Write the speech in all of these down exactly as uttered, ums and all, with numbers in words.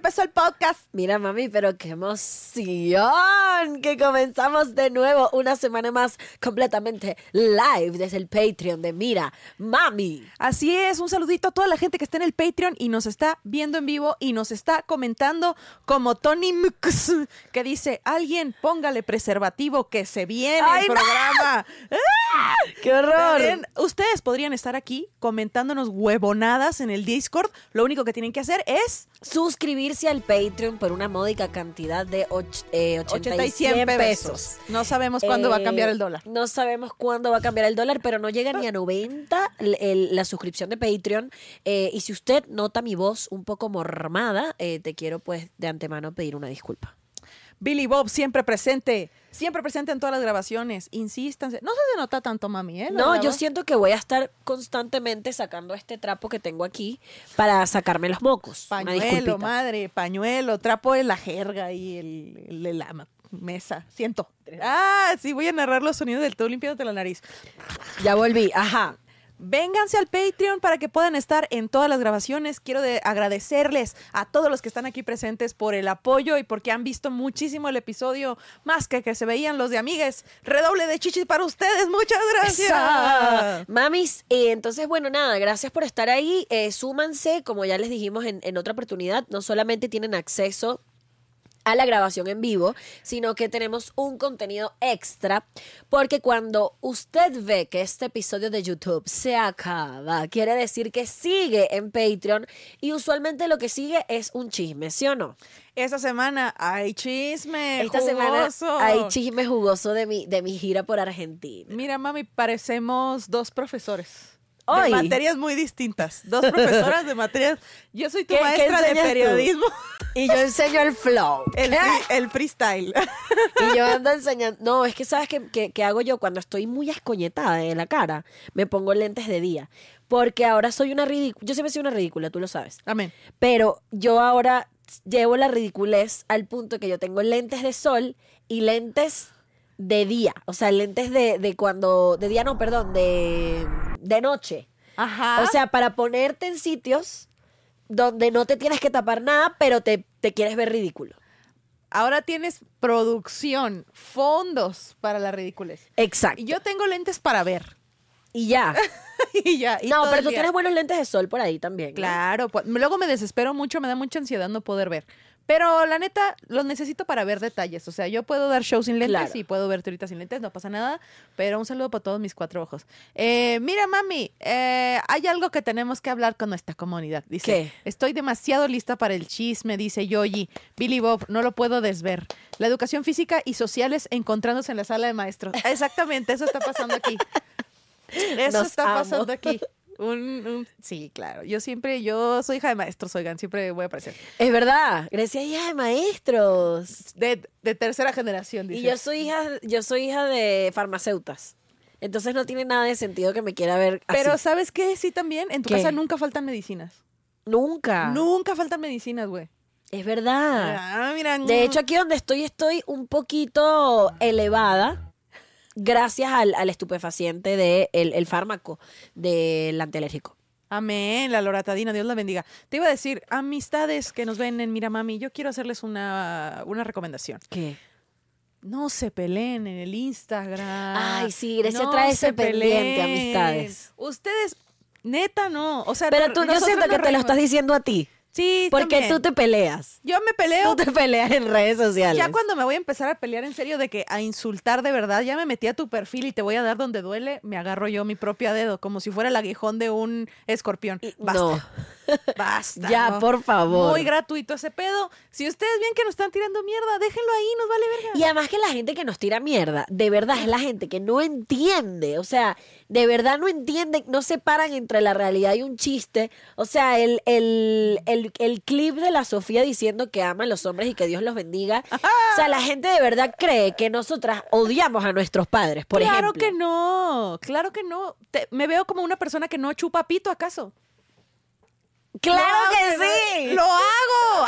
empezó el podcast. Mira, mami, pero qué emoción que comenzamos de nuevo una semana más completamente live desde el Patreon de Mira, Mami. Así es, un saludito a toda la gente que está en el Patreon y nos está viendo en vivo y nos está comentando como Tony Mux, que dice, alguien póngale preservativo que se viene ¡Ay, el no! programa. ¡Ah! ¡Qué horror! También, ustedes podrían estar aquí comentándonos huevonadas en el Discord. Lo único que tienen que hacer es suscribirse al Patreon por una módica cantidad de och- eh, ochenta y cien pesos. No sabemos cuándo Eh, va a cambiar el dólar. No sabemos cuándo va a cambiar el dólar, pero no llega ni a noventa el- el- la suscripción de Patreon. Eh, y si usted nota mi voz un poco mormada, eh, te quiero pues de antemano pedir una disculpa. Billy Bob siempre presente, siempre presente en todas las grabaciones. Insístanse. No se nota tanto, mami, ¿eh? La No, graba- yo siento que voy a estar constantemente sacando este trapo que tengo aquí para sacarme los mocos. Una Pañuelo, disculpita. madre, pañuelo, trapo de la jerga y el, el de la ma- mesa. Siento. Ah, sí, voy a narrar los sonidos del todo limpiándote la nariz. Ya volví, ajá. Vénganse al Patreon para que puedan estar en todas las grabaciones. Quiero de agradecerles a todos los que están aquí presentes por el apoyo y porque han visto muchísimo el episodio, más que que se veían los de amigues. Redoble de chichis para ustedes. Muchas gracias. Esa. Mamis, eh, entonces, bueno, nada, gracias por estar ahí. Eh, súmanse, como ya les dijimos en, en otra oportunidad, no solamente tienen acceso a la grabación en vivo, sino que tenemos un contenido extra, porque cuando usted ve que este episodio de YouTube se acaba, quiere decir que sigue en Patreon y usualmente lo que sigue es un chisme, ¿sí o no? Esta semana hay chisme. Esta jugoso. semana hay chisme jugoso de mi, de mi gira por Argentina. Mira, mami, parecemos dos profesores. Hoy. De materias muy distintas. Dos profesoras de materias. Yo soy tu ¿Qué- qué maestra de enseñas tú? periodismo. Y yo enseño el flow. El, free- el freestyle. Y yo ando enseñando. No, es que ¿sabes qué, qué, qué hago yo? Cuando estoy muy escoñetada de la cara, me pongo lentes de día. Porque ahora soy una ridícula. Yo siempre soy una ridícula, tú lo sabes. Amén. Pero yo ahora llevo la ridiculez al punto que yo tengo lentes de sol y lentes de día. O sea, lentes de, de cuando. De día no, perdón, de, de noche. Ajá. O sea, para ponerte en sitios donde no te tienes que tapar nada, pero te, te quieres ver ridículo. Ahora tienes producción, fondos para la ridiculez. Exacto. Y yo tengo lentes para ver. Y ya. y ya. y No, todo pero el tú día. tienes buenos lentes de sol por ahí también, ¿no? Claro. pues, luego me desespero mucho, me da mucha ansiedad no poder ver. Pero la neta, los necesito para ver detalles. O sea, yo puedo dar show sin lentes Claro. y puedo verte ahorita sin lentes, no pasa nada. Pero un saludo para todos mis cuatro ojos. Eh, mira, mami, eh, hay algo que tenemos que hablar con nuestra comunidad. Dice, ¿Qué? estoy demasiado lista para el chisme, dice Yoyi. Billy Bob, no lo puedo desver. La educación física y sociales encontrándose en la sala de maestros. Exactamente, eso está pasando aquí. Eso Nos está amo. pasando aquí. Un, un- sí, claro. Yo siempre, yo soy hija de maestros, oigan, siempre voy a aparecer. Es verdad. Grecia es hija de maestros. De, de tercera generación, dice. Y yo soy hija, yo soy hija de farmacéutas. Entonces no tiene nada de sentido que me quiera ver así. Pero ¿sabes qué? Sí, también. En tu ¿Qué? casa nunca faltan medicinas. Nunca. Nunca faltan medicinas, güey. Es verdad. Ah, mira. De hecho, aquí donde estoy, estoy un poquito elevada gracias al, al estupefaciente del el, el fármaco del antialérgico. Amén, la loratadina, Dios la bendiga. Te iba a decir, amistades que nos ven en Mira Mami, yo quiero hacerles una, una recomendación. ¿Qué? No se peleen en el Instagram. Ay, sí, Grecia No trae se ese pendiente, peleen. amistades. Ustedes, neta, no. O sea, Pero no- tú, yo nosotros siento que nos te lo reímos. estás diciendo a ti. Sí, Porque también. tú te peleas. Yo me peleo. Tú te peleas en redes sociales. Ya cuando me voy a empezar a pelear en serio de que a insultar de verdad, ya me metí a tu perfil y te voy a dar donde duele, me agarro yo mi propio dedo, como si fuera el aguijón de un escorpión. Basta. No. Basta. Ya, ¿no? por favor. Muy gratuito ese pedo. Si ustedes ven que nos están tirando mierda, déjenlo ahí, nos vale verga. Y además que la gente que nos tira mierda, de verdad es la gente que no entiende, o sea, de verdad no entiende, no separan entre la realidad y un chiste. O sea, el, el, el, el clip de la Sofía diciendo que ama a los hombres y que Dios los bendiga. O sea, la gente de verdad cree que nosotras odiamos a nuestros padres, por claro ejemplo. que no, claro que no. Te- me veo como una persona que no chupa pito, ¿acaso? ¡Claro No, que me- sí! ¡Lo hago!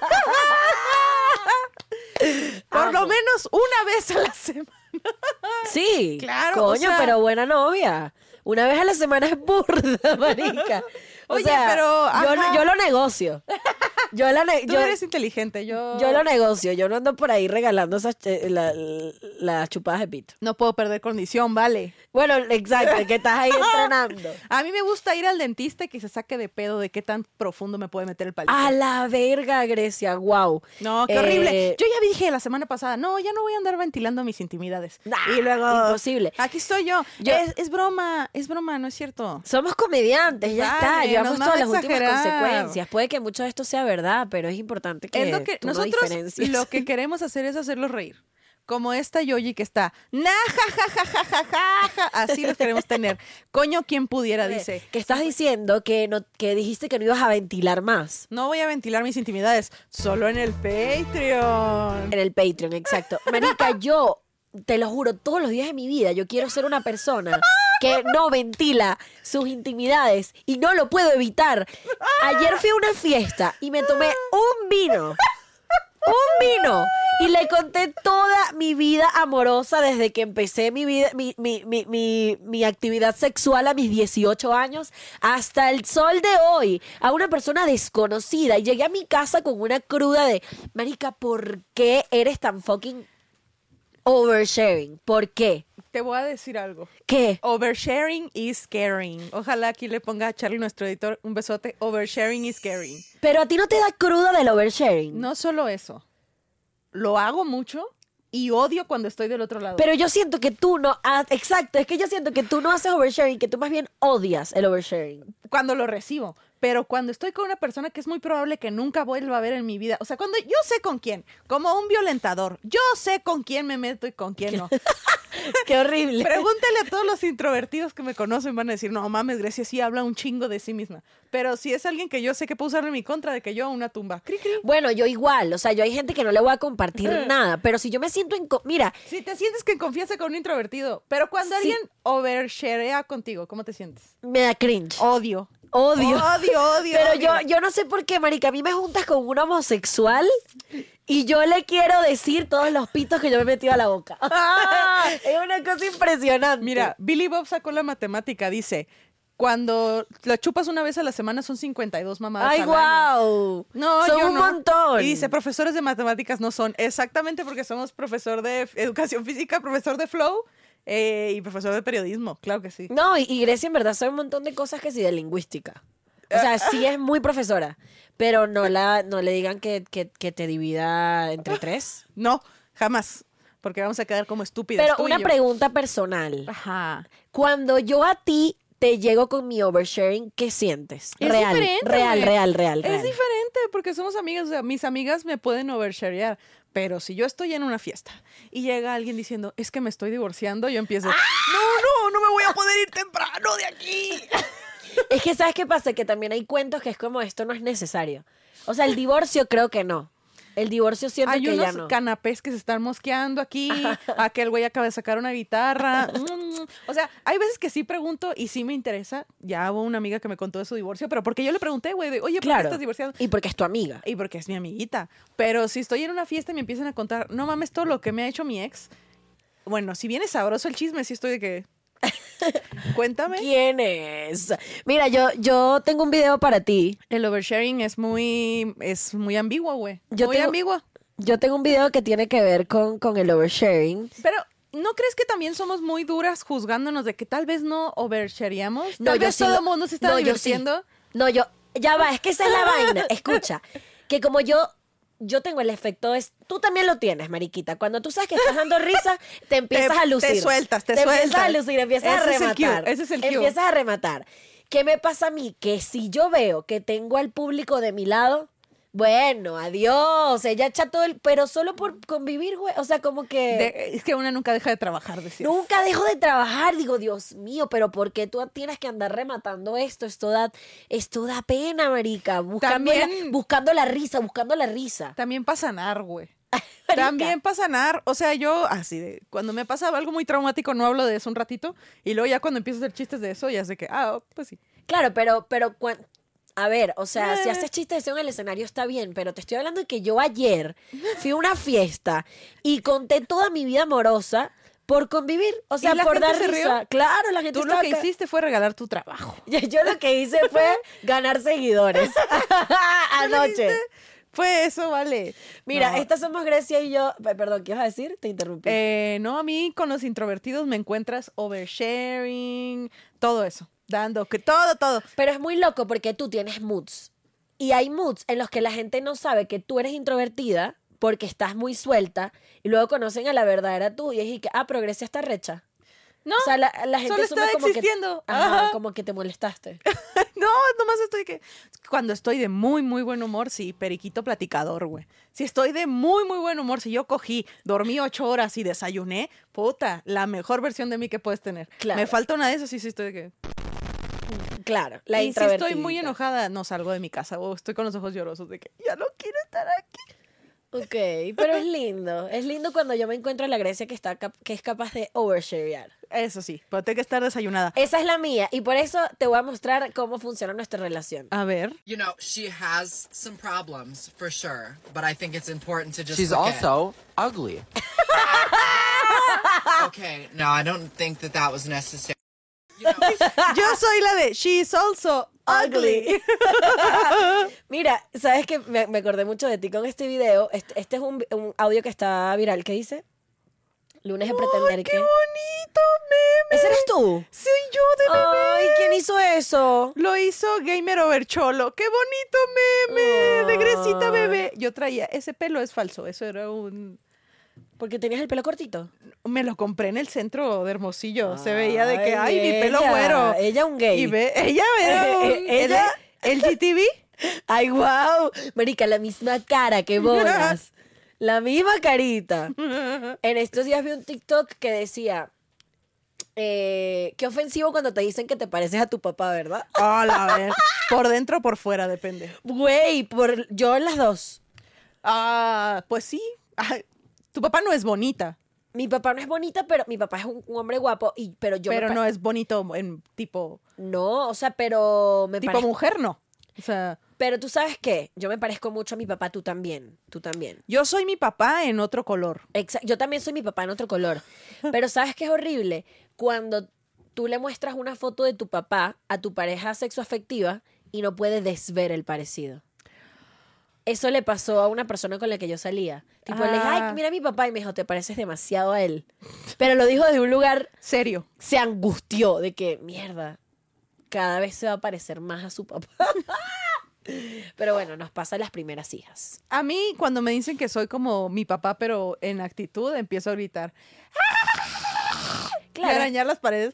Por lo Amo. menos una vez a la semana. Sí, Claro, o coño, sea- pero buena novia. Una vez a la semana es burda, marica. O Oye, sea, pero, yo, ajá. yo lo negocio. Yo, la ne- Tú yo, eres inteligente, yo... yo lo negocio. Yo no ando por ahí regalando esas eh, la- la- las chupadas de pito. No puedo perder condición, vale. Bueno, exacto, que estás ahí entrenando. A mí me gusta ir al dentista y que se saque de pedo de qué tan profundo me puede meter el palito. A la verga, Grecia, wow. No, qué Eh, horrible. Yo ya dije la semana pasada, no, ya no voy a andar ventilando mis intimidades. Nah, y luego... imposible. Aquí estoy yo. Yo- es, es broma, es broma, no es cierto. Somos comediantes, ya está. Vale, Llevamos nos todas vamos las a últimas exagerar. consecuencias. Puede que mucho de esto sea verdad, pero es importante que, es lo que tú no nosotros diferencies. lo que queremos hacer es hacerlos reír. Como esta Yoyi que está, na, ja, ja, ja, ja, ja, ja, ja. Así los queremos tener. Coño, quien pudiera, dice. Que estás diciendo que no que dijiste que no ibas a ventilar más. No voy a ventilar mis intimidades, solo en el Patreon. En el Patreon, exacto. Marica, yo te lo juro, todos los días de mi vida yo quiero ser una persona que no ventila sus intimidades y no lo puedo evitar. Ayer fui a una fiesta y me tomé un vino. Un vino. Y le conté toda mi vida amorosa desde que empecé mi vida, mi, mi, mi, mi, mi actividad sexual a mis dieciocho años hasta el sol de hoy a una persona desconocida. Y llegué a mi casa con una cruda de, marica, ¿por qué eres tan fucking oversharing? ¿Por qué? Te voy a decir algo. ¿Qué? Oversharing is caring. Ojalá aquí le ponga a Charlie, nuestro editor, un besote. Oversharing is caring. Pero a ti no te da cruda del oversharing. No solo eso. Lo hago mucho y odio cuando estoy del otro lado. Pero yo siento que tú no... ah, exacto, es que yo siento que tú no haces oversharing, que tú más bien odias el oversharing. Cuando lo recibo. Pero cuando estoy con una persona que es muy probable que nunca vuelva a ver en mi vida. O sea, cuando yo sé con quién. Como un violentador. Yo sé con quién me meto y con quién no. Qué horrible. Pregúntale a todos los introvertidos que me conocen. Van a decir, no mames, Grecia sí habla un chingo de sí misma. Pero si es alguien que yo sé que puedo usar en mi contra, de que yo a una tumba. Cri, cri. Bueno, yo igual, o sea, yo hay gente que no le voy a compartir nada, pero si yo me siento en... co- Mira, Si te sientes que en confianza con un introvertido. Pero cuando Sí. alguien oversharea contigo, ¿cómo te sientes? me da cringe. Odio. Odio. Odio, odio. Pero odio. yo, yo no sé por qué, marica, a mí me juntas con un homosexual y yo le quiero decir todos los pitos que yo me he metido a la boca. Es una cosa impresionante. Mira, Billy Bob sacó la matemática, dice, cuando la chupas una vez a la semana son cincuenta y dos mamadas ¡Ay, al año. wow! No, Son yo un no. montón. Y dice, profesores de matemáticas no son, exactamente porque somos profesor de f- educación física, profesor de flow eh, y profesor de periodismo, claro que sí. No, y, y Grecia en verdad sabe un montón de cosas que sí de lingüística. O sea, sí es muy profesora, pero no la no le digan que, que, que te divida entre tres. No, jamás, porque vamos a quedar como estúpidas. Pero tú y una yo. pregunta personal. Ajá. Cuando yo a ti te llego con mi oversharing, ¿qué sientes? Es real, diferente, real, güey. real, real, real. Es diferente porque somos amigas, o sea, mis amigas me pueden oversharear, pero si yo estoy en una fiesta y llega alguien diciendo, es que me estoy divorciando, yo empiezo, no, no, no me voy a poder ir temprano de aquí. Es que, ¿sabes qué pasa? Que también hay cuentos que es como, esto no es necesario. O sea, el divorcio creo que no. El divorcio siento Hay que unos ya no. canapés que se están mosqueando aquí, aquel güey acaba de sacar una guitarra. Mm, o sea, hay veces que sí pregunto y sí me interesa. Ya hubo una amiga que me contó de su divorcio, pero porque yo le pregunté, güey, de, oye, ¿por qué Claro. estás divorciado? Y porque es tu amiga. Y porque es mi amiguita. Pero si estoy en una fiesta y me empiezan a contar, no mames, todo lo que me ha hecho mi ex. Bueno, si viene sabroso el chisme, sí estoy de que... Cuéntame. ¿Quién es? Mira, yo, yo tengo un video para ti. El oversharing es muy, es muy ambiguo, güey. Yo Muy tengo- ambiguo. Yo tengo un video que tiene que ver con, con el oversharing. Pero, ¿no crees que también somos muy duras juzgándonos de que tal vez no overshareamos? No, Tal yo vez sí todo lo- el mundo se está no, yo sí. divirtiendo. No, yo, ya va, es que esa es la vaina. Escucha, que como yo, yo tengo el efecto, es, tú también lo tienes, mariquita. Cuando tú sabes que estás dando risa, te empiezas Te- a lucir. te sueltas, te empiezas sueltas. a lucir, empiezas a Ese es el cue, rematar. ese es el cue. Empiezas a rematar. ¿Qué me pasa a mí? Que si yo veo que tengo al público de mi lado, bueno, adiós, ella echa todo el... Pero solo por convivir, güey. O sea, como que... De- es que una nunca deja de trabajar, decía. Nunca dejo de trabajar, digo, Dios mío, pero ¿por qué tú tienes que andar rematando esto? Esto da, esto da pena, marica. Buscando, También- la, buscando la risa, buscando la risa. También para sanar, güey. Marica. También para sanar. O sea, yo, así de, cuando me pasa algo muy traumático, no hablo de eso un ratito. Y luego ya cuando empiezo a hacer chistes de eso, ya sé que, ah, pues sí. Claro, pero, pero, cuan- a ver, o sea, si Eh. haces chistes de eso en el escenario está bien, pero te estoy hablando de que yo ayer fui a una fiesta y conté toda mi vida amorosa, Por convivir, o sea, ¿Y la por gente dar se risa. rió? Claro, la gente Tú lo estaba que acá. hiciste fue regalar tu trabajo. Yo, yo lo que hice fue ganar seguidores anoche. Fue eso, vale. Mira, No. estas somos Grecia y yo. Pe- Perdón, ¿qué ibas a decir? Te interrumpí. Eh, no, a mí con los introvertidos me encuentras oversharing, todo eso, dando, que todo, todo. Pero es muy loco porque tú tienes moods. Y hay moods en los que la gente no sabe que tú eres introvertida porque estás muy suelta y luego conocen a la verdadera tú y es y que, ah, pero Grecia está recha. No, O sea, la, la gente solo asume está como existiendo. que, ajá, Ajá. como que te molestaste. no, nomás estoy que... Cuando estoy de muy, muy buen humor, sí, periquito platicador, güey. Si estoy de muy, muy buen humor, si yo cogí, dormí ocho horas y desayuné, puta, la mejor versión de mí que puedes tener. Claro. Me falta una de esas y sí estoy de que... Claro, la y si estoy muy introvertidita. enojada, no salgo de mi casa o estoy con los ojos llorosos de que ya no quiero estar aquí. Ok, pero es lindo. Es lindo cuando yo me encuentro a la Grecia que, está cap- que es capaz de oversharear. Eso sí, pero tengo que estar desayunada. Esa es la mía y por eso te voy a mostrar cómo funciona nuestra relación. A ver. You know, she has some problems for sure, but I think it's important to just She's look also ugly. at. Okay, no, I don't think that that was necessary. You know, Yo soy la de She's also ugly. Mira, ¿sabes qué? Me, me acordé mucho de ti con este video. Este, este es un, un audio que está viral. ¿Qué dice? Lunes de pretender ¡Ay, que... qué bonito, meme! ¿Ese eres tú? Soy yo de bebé. Ay, ¿quién hizo eso? Lo hizo Gamer Overcholo. ¡Qué bonito meme! De Gresita Ay. bebé. Yo traía, ese pelo es falso. Eso era un... Porque tenías el pelo cortito. Me lo compré en el centro de Hermosillo. Se veía de que, ay, mi ella, pelo güero. Ella un gay. Y ve, ella era un... Ella- ¿El G T V? Ay, wow. Marica, la misma cara, qué bolas. La misma carita. En estos días vi un TikTok que decía, eh, qué ofensivo cuando te dicen que te pareces a tu papá, ¿verdad? Hola, a ver. Por dentro o por fuera, depende. Güey, por yo las dos. Ah, pues sí. Ay, tu papá no es bonita, Mi papá no es bonita, pero mi papá es un, un hombre guapo, y, pero yo me pero pa- no es bonito en tipo... No, o sea, pero me Tipo parezco- mujer, no. O sea, Pero tú sabes qué, yo me parezco mucho a mi papá, tú también, tú también. yo soy mi papá en otro color. Exa- yo también soy mi papá en otro color. Pero ¿sabes qué es horrible? Cuando tú le muestras una foto de tu papá a tu pareja sexoafectiva y no puede desver el parecido. Eso le pasó a una persona con la que yo salía. Tipo, le dije, Ah. ay, mira a mi papá, y me dijo, te pareces demasiado a él. Pero lo dijo de un lugar, Serio. se angustió de que, mierda, cada vez se va a parecer más a su papá. Pero bueno, nos pasa las primeras hijas. A mí, cuando me dicen que soy como mi papá, pero en actitud, empiezo a gritar. Y a arañar las paredes.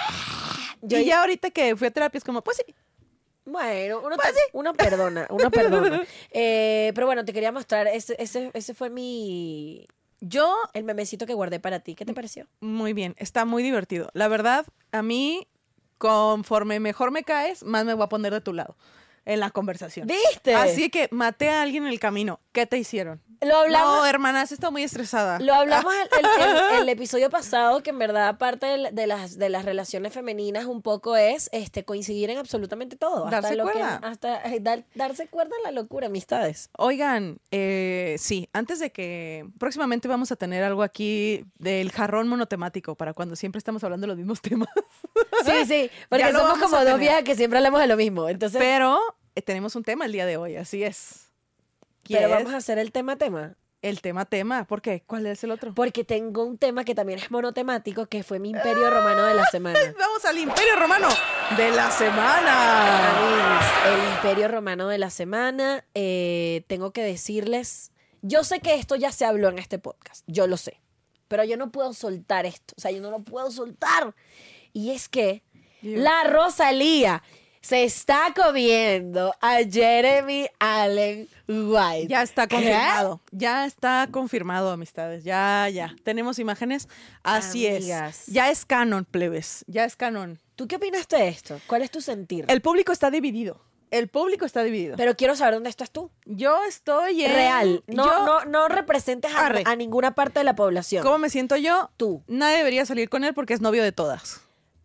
Yo- y ya ahorita que fui a terapia es como, pues sí. Bueno, uno, Pues te- uno perdona, uno perdona. Eh, pero bueno, te quería mostrar, ese, ese, ese fue mi, Yo, el memecito que guardé para ti. ¿Qué te pareció? muy bien, está muy divertido. La verdad, a mí, conforme mejor me caes, más me voy a poner de tu lado en la conversación. ¿Viste? Así que maté a alguien en el camino. ¿Qué te hicieron? Lo hablamos, No, hermana, has estado muy estresada. lo hablamos el, el- el- el episodio pasado, que en verdad, aparte de, de las, de las relaciones femeninas, un poco es este coincidir en absolutamente todo. Hasta Darse lo que- cuerda. hasta eh, dar- darse cuerda en la locura, amistades. Oigan, eh, sí, antes de que próximamente vamos a tener algo aquí del jarrón monotemático para cuando siempre estamos hablando de los mismos temas. Sí, sí, porque Ya lo somos vamos como a dos tener. viejas que siempre hablamos de lo mismo. Entonces, Pero eh, tenemos un tema el día de hoy, así es. ¿Qué pero es? vamos a hacer el tema tema. El tema tema, ¿por qué? ¿Cuál es el otro? Porque tengo un tema que también es monotemático, que fue mi imperio romano de la semana. Vamos al Imperio Romano de la semana. Amigos, el imperio romano de la semana. eh, tengo que decirles, yo sé que esto ya se habló en este podcast, yo lo sé, pero yo no puedo soltar esto, o sea, yo no lo puedo soltar. Y es que Dios. la Rosalía se está comiendo a Jeremy Allen White. Ya está ¿Qué? confirmado. Ya está confirmado, amistades. Ya, ya. Tenemos imágenes. Así Amigas. es. Ya es canon, plebes. Ya es canon. ¿Tú qué opinaste de esto? ¿Cuál es tu sentir? El público está dividido. El público está dividido. Pero quiero saber dónde estás tú. Yo estoy en... Real. No, yo- no, no representes a, Arre. a ninguna parte de la población. ¿Cómo me siento yo? Tú. Nadie debería salir con él porque es novio de todas.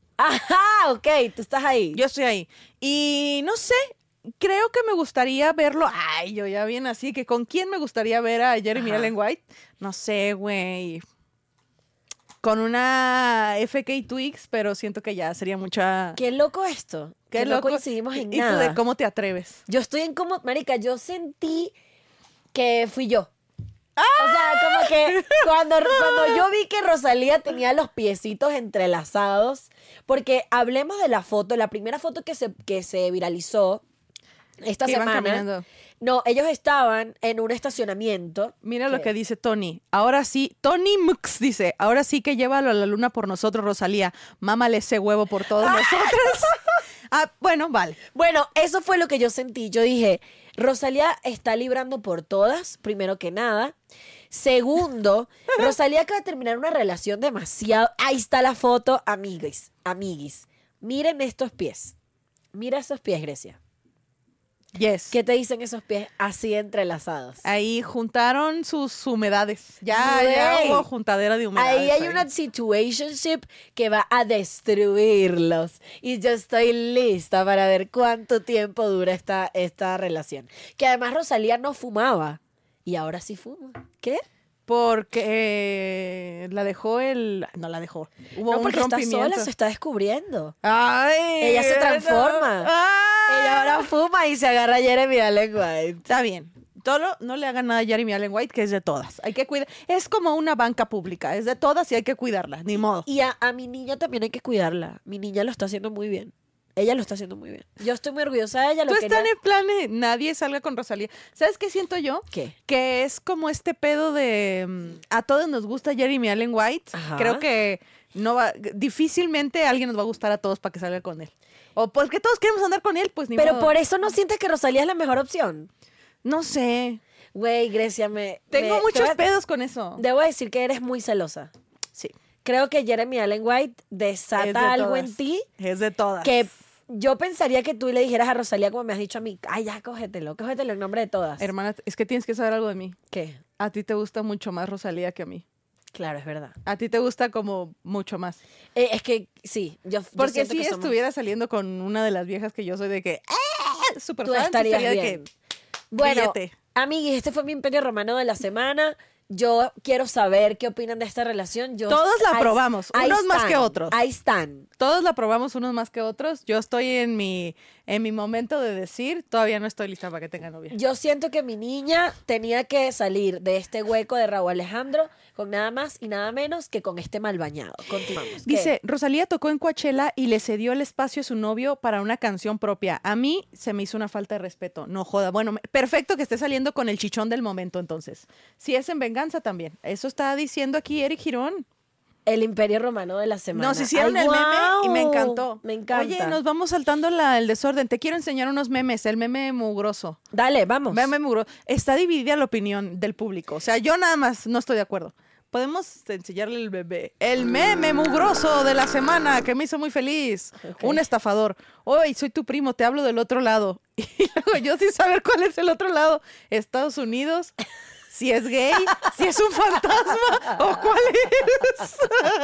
Ajá, ok, tú estás ahí. Yo estoy ahí. Y no sé, creo que me gustaría verlo. Ay, yo ya bien así, que con quién me gustaría ver a Jeremy Ajá. Allen White. No sé, güey. con una F K Twigs, pero siento que ya sería mucha... Qué loco esto. Qué que no loco. coincidimos en ¿Y nada. tú de cómo te atreves? Yo estoy en como, marica, yo sentí que fui yo. O sea, como que cuando, cuando yo vi que Rosalía tenía los piecitos entrelazados, porque hablemos de la foto, la primera foto que se, que se viralizó esta Que iban semana. caminando. No, ellos estaban en un estacionamiento. Mira lo ¿Qué? que dice Tony. Ahora sí, Tony Mux dice, ahora sí que llévalo a la luna por nosotros, Rosalía. Mámale ese huevo por todos nosotros. Ah, bueno, vale. Bueno, eso fue lo que yo sentí. Yo dije, Rosalía está librando por todas, primero que nada. Segundo, Rosalía acaba de terminar una relación demasiado... Ahí está la foto, amiguis, amiguis. Miren estos pies. Mira esos pies, Grecia. Yes. ¿Qué te dicen esos pies así entrelazados? Ahí juntaron sus humedades. Ya, Güey. ya hubo juntadera de humedades. Ahí hay una situationship que va a destruirlos. Y yo estoy lista para ver cuánto tiempo dura esta, esta relación. Que además Rosalía no fumaba. Y ahora sí fuma. ¿Qué? Porque eh, la dejó el... No la dejó. Hubo No, un porque está rompimiento. sola, se está descubriendo. Ay, Ella se transforma. no. Ay. Ella ahora fuma y se agarra a Jeremy Allen White. Está bien. Todo no le hagan nada a Jeremy Allen White, que es de todas. Hay que cuidar. Es como una banca pública. Es de todas y hay que cuidarla. Ni modo. Y a, a mi niña también hay que cuidarla. Mi niña lo está haciendo muy bien. Ella lo está haciendo muy bien. Yo estoy muy orgullosa de ella. Lo Tú quería- estás en plan de nadie salga con Rosalía. ¿Sabes qué siento yo? ¿Qué? Que es como este pedo de mm, a todos nos gusta Jeremy Allen White. Ajá. Creo que no va, difícilmente alguien nos va a gustar a todos para que salga con él. O porque todos queremos andar con él, pues ni Pero modo. por eso no sientes que Rosalía es la mejor opción. No sé. Güey, Grecia, me... Tengo me- te muchos voy a- pedos con eso. Debo decir que eres muy celosa. Sí. Creo que Jeremy Allen White desata Es de algo todas. en ti Es de todas. que yo pensaría que tú le dijeras a Rosalía como me has dicho a mí. Ay, ya, cógetelo, cógetelo en nombre de todas. Hermana, es que tienes que saber algo de mí. ¿Qué? A ti te gusta mucho más Rosalía que a mí. Claro, es verdad. A ti te gusta como mucho más. Eh, es que sí, yo, yo Porque siento si que somos- estuviera saliendo con una de las viejas que yo soy de que ¡ah! Súper tú fan, sí estarías sería de bien. que Bueno, billete. amiguis, este fue mi imperio romano de la semana. Yo quiero saber qué opinan de esta relación. Yo, Todos la ahí- aprobamos, ahí unos más están, que otros. Ahí están. Todos la probamos unos más que otros. Yo estoy en mi, en mi momento de decir, todavía no estoy lista para que tenga novia. Yo siento que mi niña tenía que salir de este hueco de Raúl Alejandro con nada más y nada menos que con este mal bañado. Continuamos. ¿Qué? Dice, Rosalía tocó en Coachella y le cedió el espacio a su novio para una canción propia. A mí se me hizo una falta de respeto. No joda. Bueno, me- perfecto que esté saliendo con el chichón del momento entonces. Si es en venganza también. Eso está diciendo aquí Eric Girón. El imperio romano de la semana. Nos hicieron Ay, el meme y me guau. encantó. Me encanta. Oye, nos vamos saltando la- el desorden. Te quiero enseñar unos memes. El meme mugroso. Dale, vamos. Meme mugroso. Está dividida la opinión del público. O sea, yo nada más no estoy de acuerdo. Podemos enseñarle el bebé. El meme mugroso de la semana que me hizo muy feliz. Ok. Un estafador. Hoy soy tu primo, te hablo del otro lado. Y luego yo sin saber cuál es el otro lado. Estados Unidos. Si es gay, si es un fantasma o cuál es.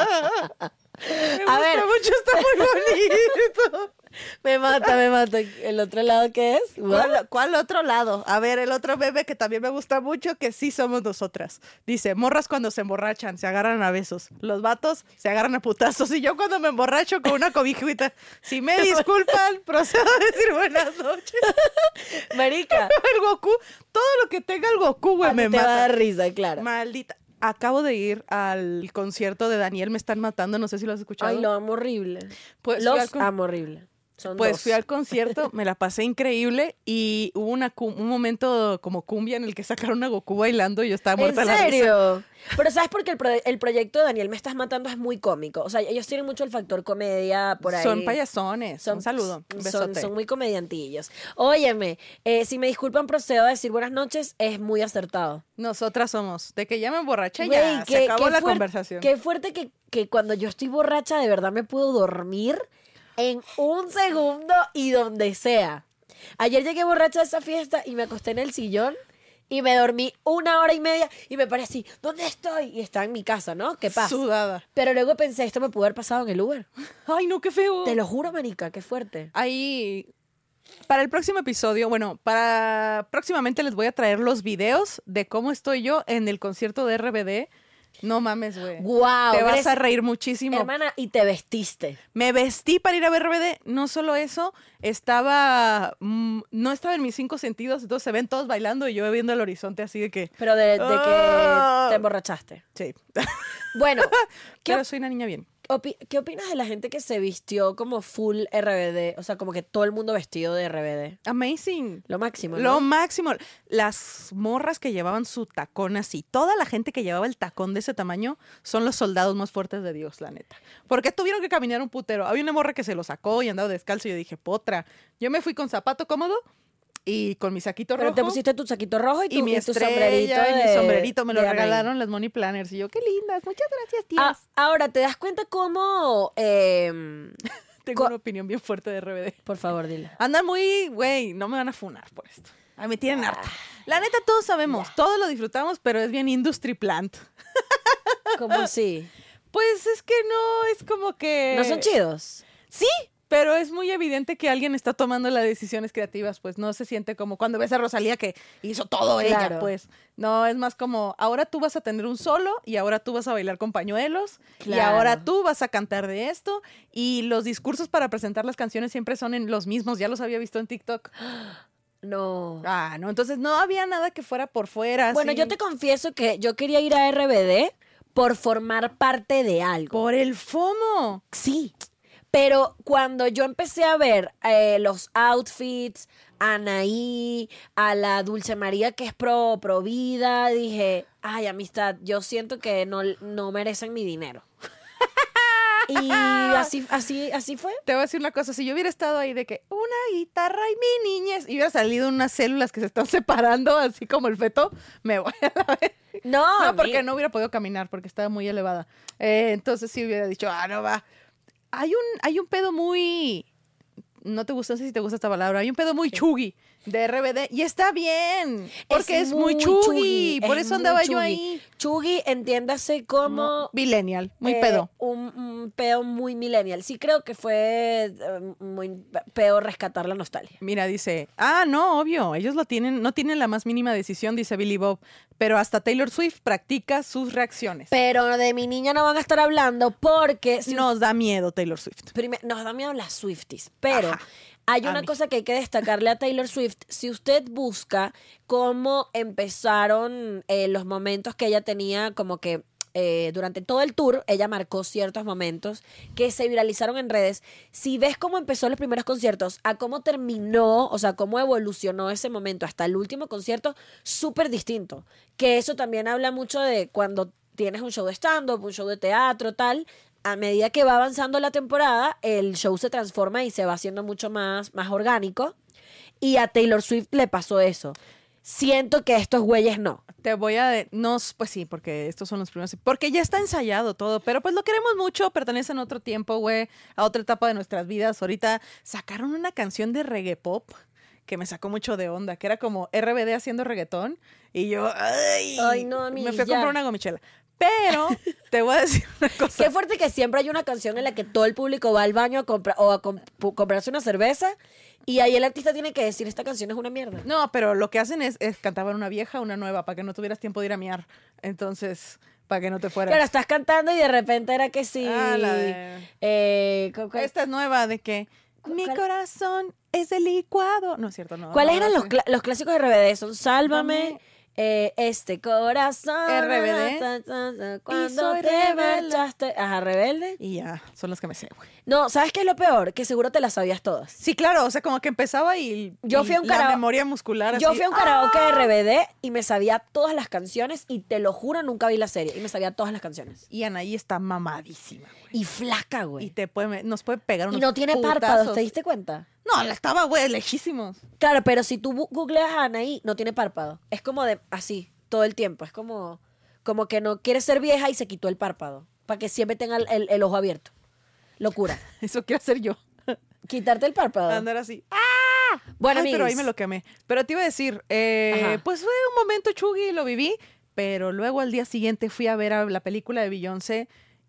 Me A gusta ver. mucho, está muy bonito. Me mata, me mata. ¿El otro lado qué es? ¿Cuál, cuál otro lado? A ver, el otro bebé que también me gusta mucho, que sí somos nosotras. Dice, morras cuando se emborrachan, se agarran a besos. Los vatos se agarran a putazos. Y yo cuando me emborracho con una cobijita, si me disculpan, procedo a decir buenas noches. Marica. El Goku, todo lo que tenga el Goku, güey, a me ti te va a mata. dar risa, claro. Maldita. Acabo de ir al concierto de Daniel Me Están Matando, no sé si lo has escuchado. Ay, lo amo horrible. Pues fui Los al con- amo horrible. Son Pues dos. fui al concierto, me la pasé increíble y hubo una, cu- un momento como cumbia en el que sacaron a Goku bailando y yo estaba muerta ¿En de la risa. serio? Pero ¿sabes por qué el, pro- el proyecto de Daniel Me Estás Matando es muy cómico? O sea, ellos tienen mucho el factor comedia por ahí. Son payasones. un saludo. Un Son, besote. son muy comediantillos. Óyeme, eh, si me disculpan, procedo a decir buenas noches, es muy acertado. Nosotras somos. De que ya me emborraché, Güey, ya qué- se acabó qué la fuer- conversación. Qué fuerte que, que cuando yo estoy borracha de verdad me puedo dormir en un segundo y donde sea. Ayer llegué borracha a esa fiesta y me acosté en el sillón y me dormí una hora y media y me paré así, ¿dónde estoy? Y estaba en mi casa, ¿no? ¿Qué pasa? Sudada. Pero luego pensé, esto me pudo haber pasado en el Uber. Ay, no, qué feo. Te lo juro, manica, qué fuerte. Ahí, para el próximo episodio, bueno, para próximamente les voy a traer los videos de cómo estoy yo en el concierto de R B D. No mames, güey. Wow, Te vas eres- a reír muchísimo. Hermana, y te vestiste. Me vestí para ir a ver R B D. No solo eso, estaba... mm, no estaba en mis cinco sentidos, entonces se ven todos bailando y yo viendo el horizonte así de que... Pero de, de Ah. que te emborrachaste. Sí. Bueno, ¿qué, Pero soy una niña bien. opi- ¿qué opinas de la gente que se vistió como full R B D? O sea, como que todo el mundo vestido de R B D. Amazing. Lo máximo, ¿no? Lo máximo. Las morras que llevaban su tacón así, toda la gente que llevaba el tacón de ese tamaño son los soldados más fuertes de Dios, la neta. Porque tuvieron que caminar un putero. Había una morra que se lo sacó y andaba descalzo y yo dije, potra. Yo me fui con zapato cómodo y con mi saquito Pero rojo. te pusiste tu saquito rojo y tu, y mi y tu estrella sombrerito. y mi de- sombrerito me lo de Anaí. regalaron las Money Planners. Y yo, qué lindas. Muchas gracias, Ah, tías. ahora, ¿te das cuenta cómo... em, Tengo co- una opinión bien fuerte de R B D. por favor, dile. Andan muy, güey, no me van a funar por esto. Ay, me tienen harta. La neta, todos sabemos, todos lo disfrutamos, pero es bien industry plant. ¿Cómo así? Pues es que no, es como que... ¿No son chidos? Sí, pero es muy evidente que alguien está tomando las decisiones creativas, pues no se siente como cuando ves a Rosalía que hizo todo ella, Claro. pues. No, es más como, ahora tú vas a tener un solo y ahora tú vas a bailar con pañuelos y Claro. ahora tú vas a cantar de esto y los discursos para presentar las canciones siempre son en los mismos, ya los había visto en TikTok. No. Ah, no, entonces no había nada que fuera por fuera. Bueno, así. yo te confieso que yo quería ir a R B D por formar parte de algo. Por el FOMO. Sí. Pero cuando yo empecé a ver eh, los outfits, a Anaí, a la Dulce María que es pro, pro vida, dije, ay, amistad, yo siento que no, no merecen mi dinero. Y así, así, así fue. Te voy a decir una cosa, si yo hubiera estado ahí de que una guitarra y mi niñez, y hubiera salido unas células que se están separando, así como el feto, me voy a la vez. No, No, porque mi- no hubiera podido caminar, porque estaba muy elevada. Eh, entonces sí hubiera dicho, ah, no va. Hay un, hay un pedo muy... No te gusta, no sé si te gusta esta palabra. Hay un pedo muy chugui de R B D. Y está bien, porque es, muy chugui. Por es eso muy andaba yo chugui. ahí. Chugui, entiéndase como... Millennial, muy eh, pedo. Un, un pedo muy millennial. Sí creo que fue eh, muy peor rescatar la nostalgia. Mira, dice, ah, no, obvio, ellos lo tienen, no tienen la más mínima decisión, dice Billy Bob, pero hasta Taylor Swift practica sus reacciones. Pero de mi niña no van a estar hablando porque... Si Nos da miedo Taylor Swift. Prime- nos da miedo las Swifties, pero Ajá. hay A una mí. cosa que hay que destacarle a Taylor Swift. Si usted busca cómo empezaron eh, los momentos que ella tenía como que eh, durante todo el tour, ella marcó ciertos momentos que se viralizaron en redes. Si ves cómo empezó los primeros conciertos, a cómo terminó, o sea, cómo evolucionó ese momento hasta el último concierto, súper distinto. Que eso también habla mucho de cuando tienes un show de stand-up, un show de teatro, tal. A medida que va avanzando la temporada, el show se transforma y se va haciendo mucho más, más orgánico. Y a Taylor Swift le pasó eso. Siento que a estos güeyes no. Te voy a... de- No, pues sí, porque estos son los primeros... Porque ya está ensayado todo, pero pues lo queremos mucho, pertenecen a otro tiempo, güey, a otra etapa de nuestras vidas. Ahorita sacaron una canción de reggae pop que me sacó mucho de onda, que era como R B D haciendo reggaetón, y yo... ¡Ay! Ay, no, amiga, me fui a ya. comprar una gomichela. Pero te voy a decir una cosa. Qué fuerte que siempre hay una canción en la que todo el público va al baño a comprar o a comp- pu- comprarse una cerveza y ahí el artista tiene que decir esta canción es una mierda. No, pero lo que hacen es, es cantaban una vieja, una nueva, para que no tuvieras tiempo de ir a miar. Entonces, para que no te fueras. Claro, estás cantando y de repente era que sí. Ah, la de- eh, ¿cu- cu- Esta es nueva de que mi ¿Cuál? corazón es el licuado. No es cierto, no. ¿Cuáles no, eran no los, sé. cla- los clásicos de R B D? Son Sálvame, Sálvame. eh, Este Corazón. R B D. ta, ta, ta, Cuando soy te rebelde. marchaste. Ajá, Rebelde. Y ya, son las que me sé, güey. No, ¿sabes qué es lo peor? Que seguro te las sabías todas. Sí, claro, o sea, como que empezaba y, Yo y fui a un la karao- memoria muscular Yo así, fui a un ¡ah! karaoke de R B D y me sabía todas las canciones y te lo juro, nunca vi la serie y me sabía todas las canciones. Y Anaí está mamadísima, güey. Y flaca, Y güey. te puede, nos puede pegar unos Y no tiene putazos. párpados, ¿te diste cuenta? No, la estaba, güey, lejísimos. Claro, pero si tú bu- googleas a Anaí, no tiene párpado. Es como de así, todo el tiempo. Es como, como que no quiere ser vieja y se quitó el párpado. Para que siempre tenga el, el- el ojo abierto. Locura. Eso quiero hacer yo. Quitarte el párpado. Andar así. Bueno, Ay, pero ahí amiguis. me lo quemé. Pero te iba a decir, eh, Ajá. pues fue un momento chugui, lo viví, pero luego al día siguiente fui a ver a la película de Beyoncé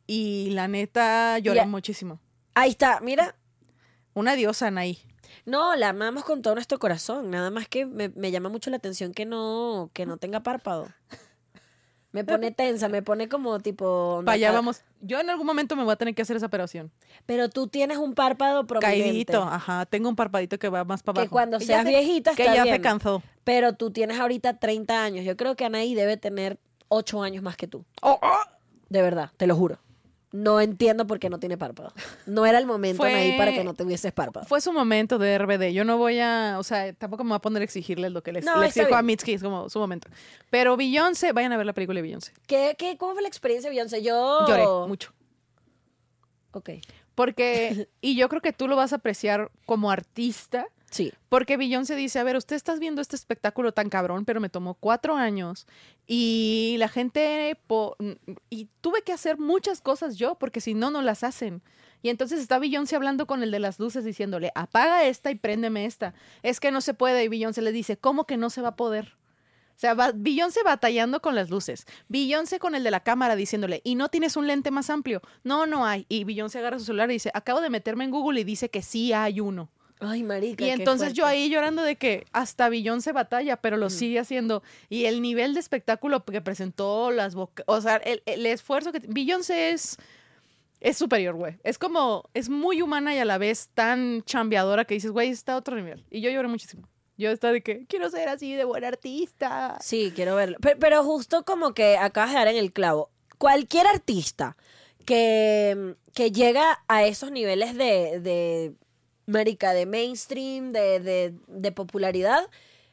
y la neta lloré Ya. muchísimo. Ahí está, mira. Una diosa, Anaí. No, la amamos con todo nuestro corazón. Nada más que me, me llama mucho la atención que no, que no tenga párpado. Me pone tensa, me pone como tipo... Para allá vamos. Yo en algún momento me voy a tener que hacer esa operación. Pero tú tienes un párpado prominente. Caidito, ajá. Tengo un parpadito que va más para abajo. Que cuando Que seas ya se- viejita está Que ya bien. se cansó. Pero tú tienes ahorita treinta años. Yo creo que Anaí debe tener ocho años más que tú. Oh, oh. De verdad, te lo juro. No entiendo por qué no tiene párpado. No era el momento, Fue- Anaí, para que no tuvieses párpado. Fue su momento de R B D. Yo no voy a, o sea, tampoco me voy a poner a exigirle lo que le, No, le está exijo a bien. Mitski, es como su momento. Pero Beyoncé, vayan a ver la película de Beyoncé. ¿Qué, qué, ¿Cómo fue la experiencia de Beyoncé? Yo... Lloré mucho. Ok. Porque, y yo creo que tú lo vas a apreciar como artista, Sí. porque Beyoncé dice, a ver, usted estás viendo este espectáculo tan cabrón, pero me tomó cuatro años y la gente, po- y tuve que hacer muchas cosas yo, porque si no, no las hacen. Y entonces está Beyoncé hablando con el de las luces diciéndole, apaga esta y préndeme esta. Es que no se puede. Y Beyoncé le dice, ¿cómo que no se va a poder? O sea, va, Beyoncé batallando con las luces. Beyoncé con el de la cámara diciéndole, ¿y no tienes un lente más amplio? No, no hay. Y Beyoncé agarra su celular y dice, acabo de meterme en Google y dice que sí hay uno. Ay, marica, Y qué entonces yo fuerte. ahí llorando de que hasta Beyoncé batalla, pero lo sigue haciendo. Y el nivel de espectáculo que presentó, las boca, o sea, el, el esfuerzo que... Beyoncé es... Es superior, güey. Es como... Es muy humana y a la vez tan chambeadora que dices, güey, está a otro nivel. Y yo lloré muchísimo. Yo estaba de que quiero ser así de buen artista. Sí, quiero verlo. Pero, pero justo como que acabas de dar en el clavo. Cualquier artista que, que llega a esos niveles de, de marica, de mainstream, de, de, de popularidad,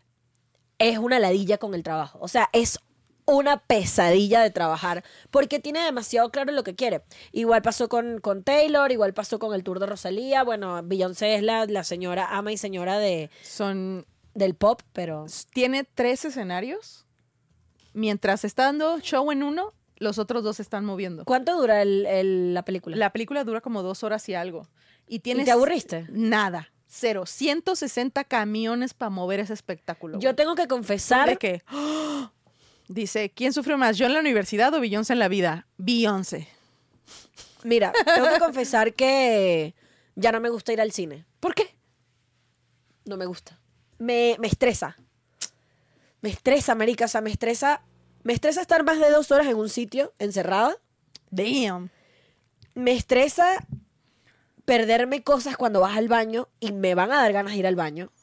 es una ladilla con el trabajo. O sea, es una pesadilla de trabajar porque tiene demasiado claro lo que quiere. Igual pasó con, con Taylor, igual pasó con el tour de Rosalía. Bueno, Beyoncé es la, la señora, ama y señora de, Son... del pop, pero... Tiene tres escenarios. Mientras está dando show en uno, los otros dos se están moviendo. ¿Cuánto dura el, el- la película? La película dura como dos horas y algo. Y, tienes ¿Y te aburriste? Nada. Cero. ciento sesenta camiones para mover ese espectáculo. Yo güey. tengo que confesar... ¿De qué? ¡Oh! Dice, ¿quién sufrió más? ¿Yo en la universidad o Beyoncé en la vida? Beyoncé. Mira, tengo que confesar que ya no me gusta ir al cine. ¿Por qué? No me gusta. Me, me estresa. Me estresa, marica. O sea, me estresa... Me estresa estar más de dos horas en un sitio, encerrada. Damn. Me estresa perderme cosas cuando vas al baño y me van a dar ganas de ir al baño.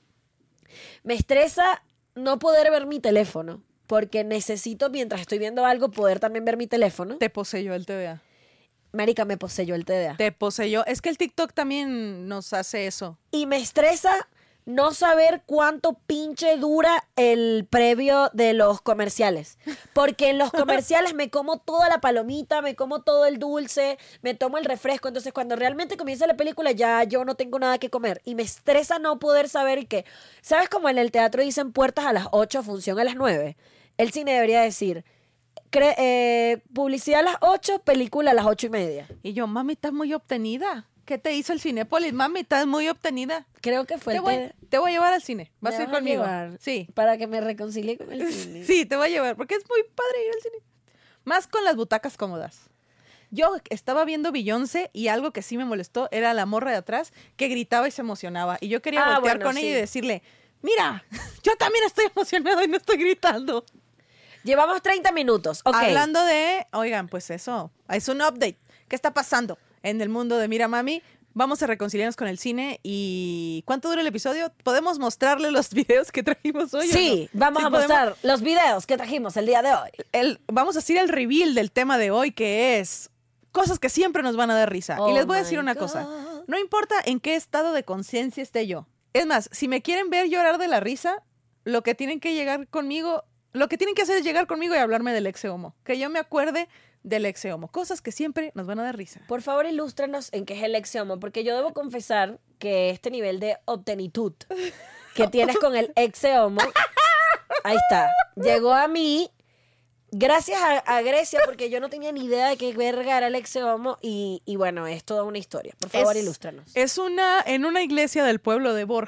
Me estresa no poder ver mi teléfono, porque necesito, mientras estoy viendo algo, poder también ver mi teléfono. Te poseyó el T D A. Marica, me poseyó el T D A. Te poseyó. Es que el TikTok también nos hace eso. Y me estresa no saber cuánto pinche dura el previo de los comerciales. Porque en los comerciales me como toda la palomita, me como todo el dulce, me tomo el refresco. Entonces, cuando realmente comienza la película, ya yo no tengo nada que comer. Y me estresa no poder saber que... ¿Sabes cómo en el teatro dicen puertas a las ocho, función a las nueve? El cine debería decir... cre- eh, publicidad a las ocho, película a las ocho y media. Y yo, mami, estás muy obtenida. ¿Qué te hizo el Cinépolis? Mami, estás muy obtenida. Creo que fue Te el voy, T- te voy a llevar al cine. Vas ¿Me a ir vas a conmigo. llevar? Sí. para que me reconcilie con el cine. Sí, te voy a llevar, porque es muy padre ir al cine. Más con las butacas cómodas. Yo estaba viendo Beyoncé y algo que sí me molestó era la morra de atrás que gritaba y se emocionaba. Y yo quería Ah, voltear bueno, con ella y sí. decirle, mira, yo también estoy emocionado y no estoy gritando. Llevamos treinta minutos. Ok. Hablando de, oigan, pues eso, es un update. ¿Qué está pasando en el mundo de Mira Mami? Vamos a reconciliarnos con el cine y ¿cuánto dura el episodio? ¿Podemos mostrarle los videos que trajimos hoy? o Sí, no? vamos Sí a podemos. mostrar los videos que trajimos el día de hoy. El, vamos a hacer el reveal del tema de hoy, que es cosas que siempre nos van a dar risa. Oh y les voy a my decir una God. cosa. No importa en qué estado de conciencia esté yo. Es más, si me quieren ver llorar de la risa, lo que tienen que llegar conmigo, lo que tienen que hacer es llegar conmigo y hablarme del ex-homo. Que yo me acuerde del ex-homo. Cosas que siempre nos van a dar risa. Por favor, ilústranos en qué es el exeomo, porque yo debo confesar que este nivel de obtenitud que tienes con el exeomo, ahí está, llegó a mí gracias a, a Grecia, porque yo no tenía ni idea de qué verga era el exeomo y, y bueno, es toda una historia. Por favor, Es- ilústranos. Es una, en una iglesia del pueblo de Borja,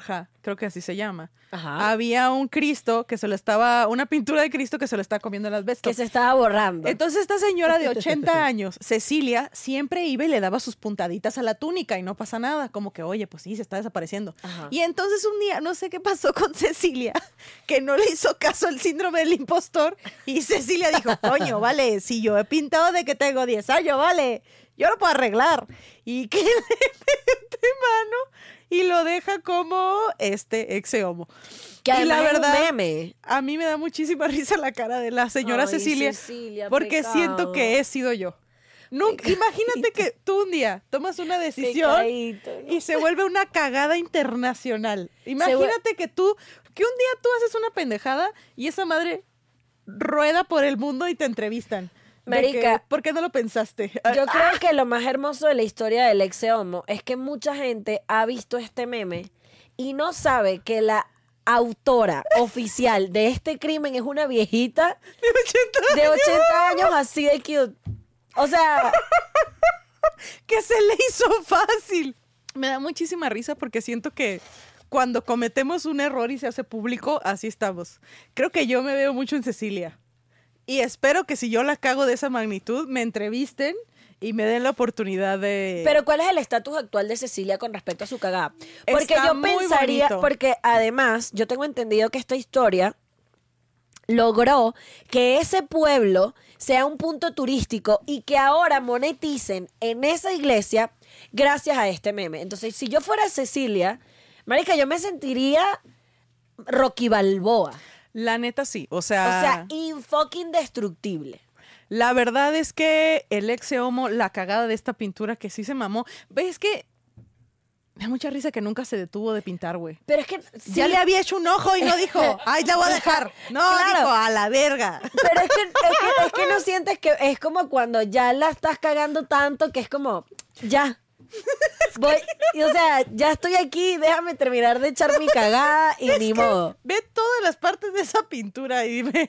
creo que así se llama, Ajá. había un Cristo que se lo estaba, una pintura de Cristo que se lo estaba comiendo el asbesto. Que se estaba borrando. Entonces esta señora de ochenta años, Cecilia, siempre iba y le daba sus puntaditas a la túnica y no pasa nada, como que, oye, pues sí, se está desapareciendo. Ajá. Y entonces un día, no sé qué pasó con Cecilia, que no le hizo caso al síndrome del impostor y Cecilia dijo, coño, vale, si yo he pintado de que tengo diez años, vale, yo lo puedo arreglar. Y que le mete mano y lo deja como este ex-homo. Que Y además la es un verdad, meme. a mí me da muchísima risa la cara de la señora Ay, Cecilia, Cecilia, porque pecado. siento que he sido yo. Nunca, imagínate que tú un día tomas una decisión Pecadito, ¿no? y se vuelve una cagada internacional. Imagínate que tú, que un día tú haces una pendejada y esa madre rueda por el mundo y te entrevistan. De Marica, que, ¿por qué no lo pensaste? Yo creo que lo más hermoso de la historia del ex homo es que mucha gente ha visto este meme y no sabe que la autora oficial de este crimen es una viejita De ochenta años. de ochenta años así de cute. O sea, Que se le hizo fácil. Me da muchísima risa porque siento que cuando cometemos un error y se hace público, así estamos. Creo que yo me veo mucho en Cecilia. Y espero que si yo la cago de esa magnitud, me entrevisten y me den la oportunidad de... pero ¿cuál es el estatus actual de Cecilia con respecto a su cagada? Porque Está yo muy pensaría, bonito. porque además yo tengo entendido que esta historia logró que ese pueblo sea un punto turístico y que ahora moneticen en esa iglesia gracias a este meme. Entonces, si yo fuera Cecilia, marica, yo me sentiría Rocky Balboa. La neta sí, o sea... O sea, infucking destructible. La verdad es que el ex homo, la cagada de esta pintura que sí se mamó. ¿Ves que me da mucha risa que nunca se detuvo de pintar, güey? Pero es que sí, Ya le había hecho un ojo y no dijo, ay, la voy a dejar. No, Claro. dijo, a la verga. pero es que, es que, es que no sientes que es como cuando ya la estás cagando tanto que es como, ya. Voy, y, o sea, ya estoy aquí, déjame terminar de echar mi cagada y ni modo. Ve todas las partes de esa pintura y dime.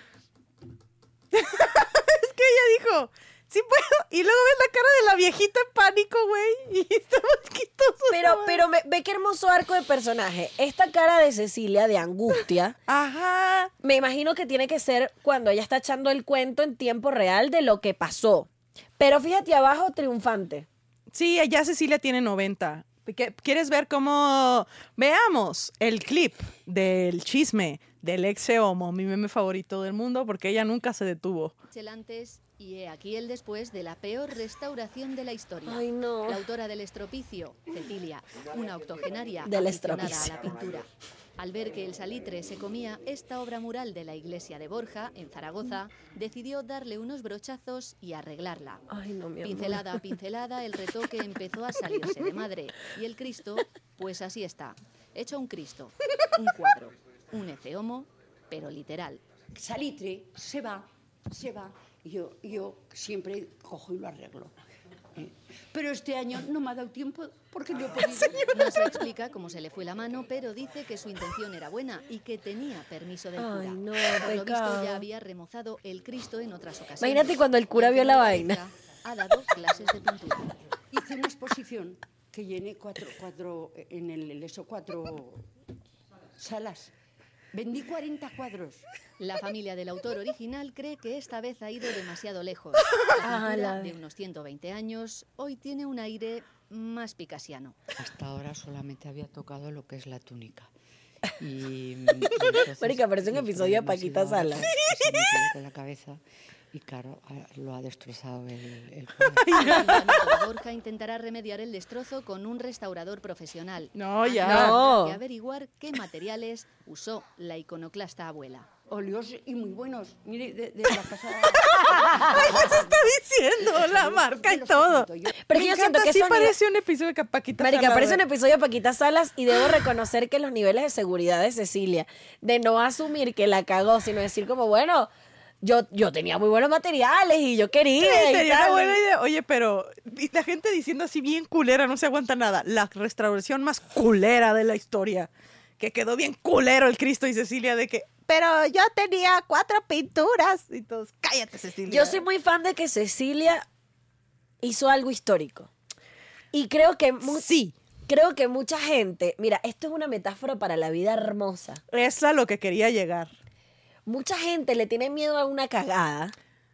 Es que ella dijo, sí puedo. Y luego ves la cara de la viejita en pánico, güey. Y está mosquitoso. Pero, pero me- ve qué hermoso arco de personaje. Esta cara de Cecilia de angustia, Ajá. me imagino que tiene que ser cuando ella está echando el cuento en tiempo real de lo que pasó. Pero fíjate abajo, triunfante. Sí, ya Cecilia tiene noventa. ¿Qué- ¿Quieres ver cómo? Veamos el clip del chisme del ex homo, mi meme favorito del mundo, porque ella nunca se detuvo. El antes y he aquí el después de la peor restauración de la historia. Ay, no. La autora del estropicio, Cecilia, una octogenaria Del aficionada a estropicio. la pintura. Al ver que el salitre se comía esta obra mural de la iglesia de Borja, en Zaragoza, decidió darle unos brochazos y arreglarla. Ay, no, mi amor. Pincelada a pincelada, el retoque empezó a salirse de madre. Y el Cristo, pues así está. Hecho un Cristo, un cuadro, un ece homo, pero literal. Salitre se va, se va. Y Yo, yo siempre cojo y lo arreglo. ¿eh? Pero este año no me ha dado tiempo porque no he podido. No se explica cómo se le fue la mano, pero dice que su intención era buena y que tenía permiso del cura. Ay, no, Por lo pecado. visto ya había remozado el Cristo en otras ocasiones. Imagínate cuando el cura Y vio la aunque no vaina. lo parezca, ha dado clases de pintura. Hice una exposición que llené cuatro, cuatro en el, el eso, cuatro salas. Vendí cuarenta cuadros. La familia del autor original cree que esta vez ha ido demasiado lejos. Ah, La pintura, la- de unos ciento veinte años, hoy tiene un aire más picasiano. Hasta ahora solamente había tocado lo que es la túnica. Y, y entonces, Marica, parece un el episodio de problema ha Paquita sido ahora Salas. que se me quedó con la cabeza y claro, a- lo ha destrozado el, el cuadro. El ayuntamiento de Borja intentará remediar el destrozo con un restaurador profesional. No, ya. Habrá No. que averiguar qué materiales usó la iconoclasta abuela. Óleos y muy buenos. Mire, de, de la casa. Está diciendo la marca y de los que todo. pinto yo. Pero Me yo siento encanta, que sí eso ni- parece un episodio de Paquita Marica, Salas, parece un güey. episodio de Paquita Salas y debo reconocer que los niveles de seguridad de Cecilia, de no asumir que la cagó, sino decir como, bueno, yo, yo tenía muy buenos materiales y yo quería. Sí, y sería una tal. buena idea. Oye, pero y la gente diciendo así bien culera, no se aguanta nada. La restauración más culera de la historia. Que quedó bien culero el Cristo y Cecilia de que, pero yo tenía cuatro pinturas. Y todos, cállate, Cecilia. Yo soy muy fan de que Cecilia hizo algo histórico. Y creo que mu- Sí. creo que mucha gente, mira, esto es una metáfora para la vida hermosa. Es a lo que quería llegar. Mucha gente le tiene miedo a una cagada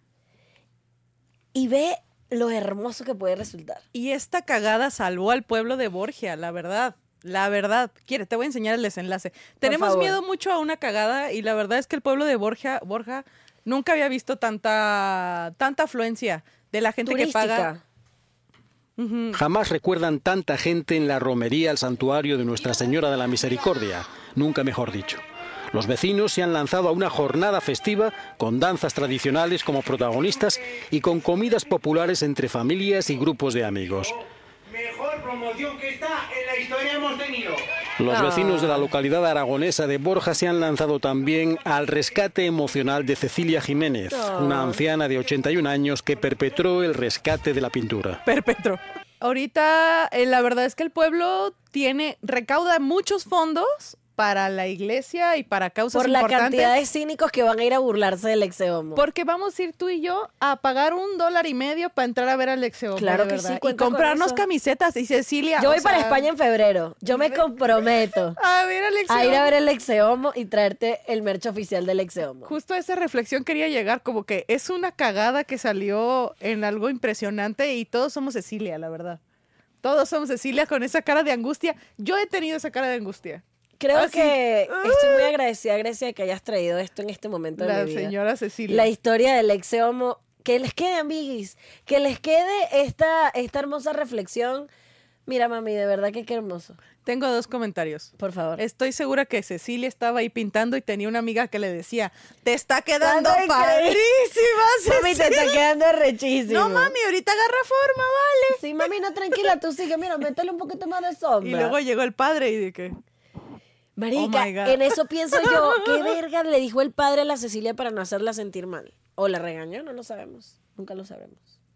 y ve lo hermoso que puede resultar. Y esta cagada salvó al pueblo de Borgia, la verdad. La verdad. Quiere, te voy a enseñar el desenlace. Tenemos favor. miedo mucho a una cagada y la verdad es que el pueblo de Borgia, Borja nunca había visto tanta, tanta afluencia de la gente que paga. Turística. Jamás recuerdan tanta gente en la romería al santuario de Nuestra Señora de la Misericordia, nunca mejor dicho. Los vecinos se han lanzado a una jornada festiva con danzas tradicionales como protagonistas y con comidas populares entre familias y grupos de amigos. Mejor promoción que esta en la historia hemos tenido. Los vecinos de la localidad aragonesa de Borja se han lanzado también al rescate emocional de Cecilia Jiménez, una anciana de ochenta y un años que perpetró el rescate de la pintura. Perpetro. Ahorita, eh, la verdad es que el pueblo tiene, recauda muchos fondos para la iglesia y para causas Por la importantes. cantidad de cínicos que van a ir a burlarse del ex-homo. Porque vamos a ir tú y yo a pagar un dólar y medio para entrar a ver al ex-homo, Claro de que verdad. sí, y cuenta con comprarnos eso. camisetas. Y Cecilia, Yo voy o para sea, España en febrero. Yo me comprometo a ver al ex-homo. a ir a ver el ex-homo y traerte el merch oficial del ex-homo. Justo a esa reflexión quería llegar, como que es una cagada que salió en algo impresionante y todos somos Cecilia, la verdad. Todos somos Cecilia con esa cara de angustia. Yo he tenido esa cara de angustia. Creo Así. que estoy muy agradecida, Grecia, de que hayas traído esto en este momento de La mi vida. señora Cecilia. La historia del ex-homo. Que les quede, amiguis. Que les quede esta, esta hermosa reflexión. Mira, mami, de verdad que qué hermoso. Tengo dos comentarios. Por favor. Estoy segura que Cecilia estaba ahí pintando y tenía una amiga que le decía, te está quedando Está increíble. padrísima, Mami, te Cecilia. está quedando rechísimo. No, mami, ahorita agarra forma, vale. Sí, mami, no, tranquila, tú sigue. Mira, métele un poquito más de sombra. Y luego llegó el padre y de que... Marica, Oh my God. en eso pienso yo, ¿qué verga le dijo el padre a la Cecilia para no hacerla sentir mal? ¿O la regañó? No lo sabemos. Nunca lo sabremos.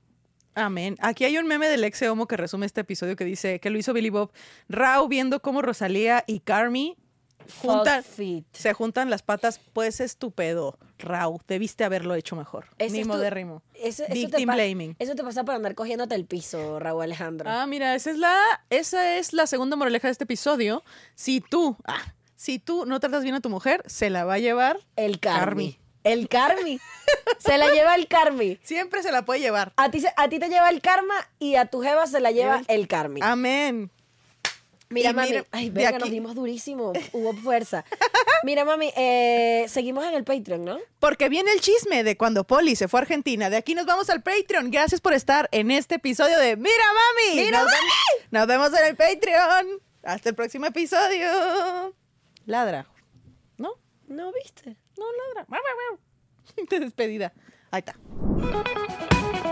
Amén. Aquí hay un meme del ex homo que resume este episodio que dice que lo hizo Billy Bob. Rao viendo cómo Rosalía y Carmi juntan, Fuck fit. se juntan las patas, pues estúpido. Rao, debiste haberlo hecho mejor. Ese Ni es tu- modérrimo. Eso, eso te Victim pa- blaming. Eso te pasa por andar cogiéndote el piso, Raúl Alejandro. Ah, mira, esa es la, esa es la segunda moraleja de este episodio. Si tú, ah, si tú no tratas bien a tu mujer, se la va a llevar el Carmi. Carmi. El Carmi. Se la lleva el Carmi. Siempre se la puede llevar. A ti, se- a ti te lleva el karma y a tu jeva se la lleva El- el Carmi. Amén. Mira, y mami. mira, Ay, de venga, aquí- nos dimos durísimo. Hubo fuerza. Mira, mami, eh, seguimos en el Patreon, ¿no? Porque viene el chisme de cuando Poli se fue a Argentina. De aquí nos vamos al Patreon. Gracias por estar en este episodio de Mira, mami. ¡Mira, nos, mami! vemos- nos vemos en el Patreon. Hasta el próximo episodio. Ladra. ¿No? ¿No viste? No ladra. De despedida. Ahí está.